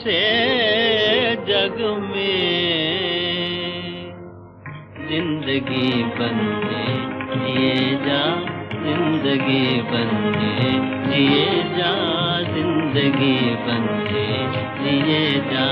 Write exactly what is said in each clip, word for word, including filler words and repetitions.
से जग में जिंदगी बनते जिए जा, जिंदगी बनते जिए जा, जिंदगी बनते जिए जा।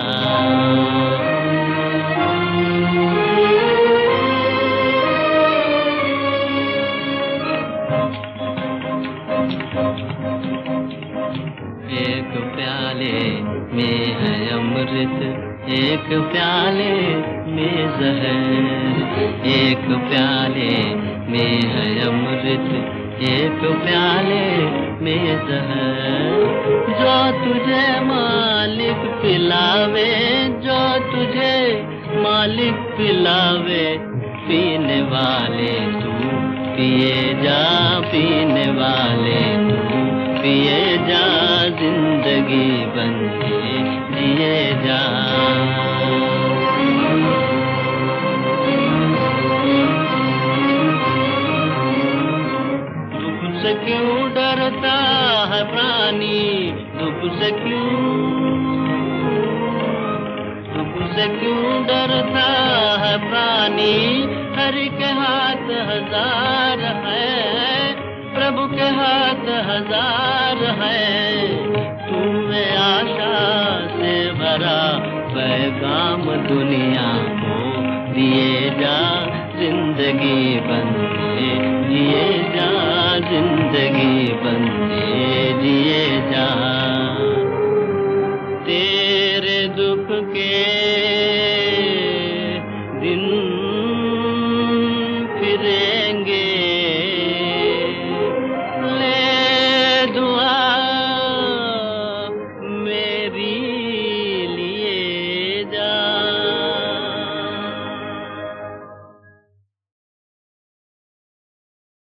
एक प्याले में है अमृत, एक प्याले में जहर, एक प्याले में है अमृत, एक प्याले में जहर। जो तुझे मालिक पिलावे, जो तुझे मालिक पिलावे, पीने वाले तू पिए जा, पीने वाले तू पिए जा, जिंदगी बनते जिए जा। दुख से क्यों डरता है प्राणी, दुख से क्यों, दुख से क्यों डरता है प्राणी। हरि के हाथ हजार है, प्रभु के हाथ हजार है। तुम्हें आशा से भरा पैगाम दुनिया को दिए जा, जिंदगी बनते जिए जा, जिंदगी